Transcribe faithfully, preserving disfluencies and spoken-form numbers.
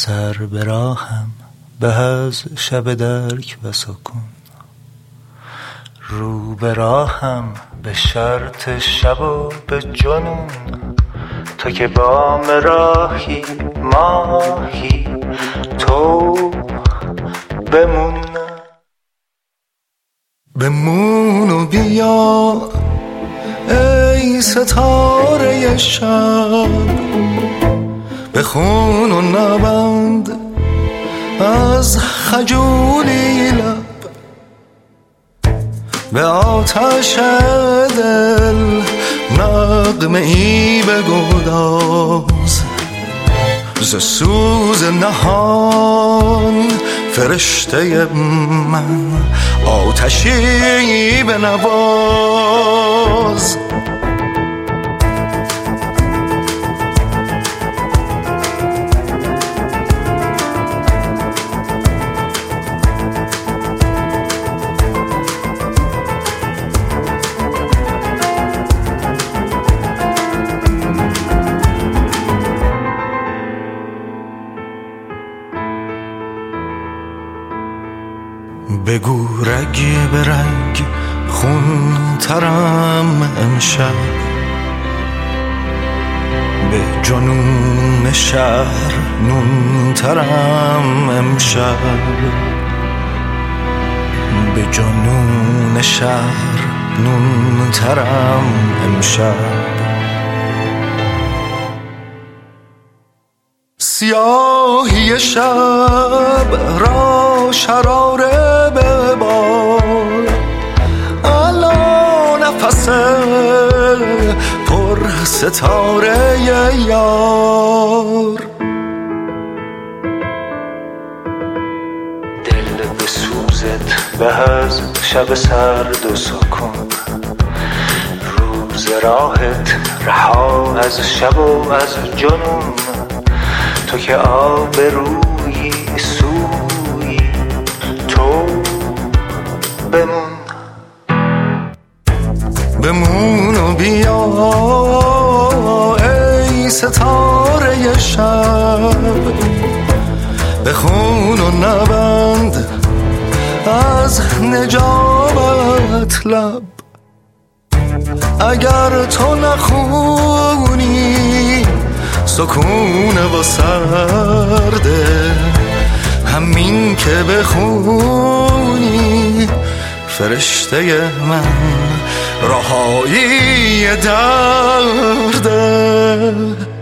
سر به راهم به از شب درک و سکون، رو به راهم به شرط شب و به جنون. تو که بام راهی ماهی تو بمون، بمون و بیا ای ستاره شب، بخون و نبند از خجولی لب، به آتش دل نغمه ای بگداز، ز سوز نهان فرشته من آتشی بنواز. بگو رگ به رگ خون ترم امشب، به جنون شهر نون ترم امشب، به جنون شهر نون ترم امشب. سیاهی شب را شراره ببال، الا نفس پر ستاره یار. دل به سوزت به از شب سرد و سکون، روز راحت رها از شب و از جنون. تو که آب روی سوی تو بمون، بمون و بیا ای ستاره شب، بخون و نبند از نجابت لب. اگر تو نخونی سکون و سرده، همین که بخونی فرشته من رهایی درده.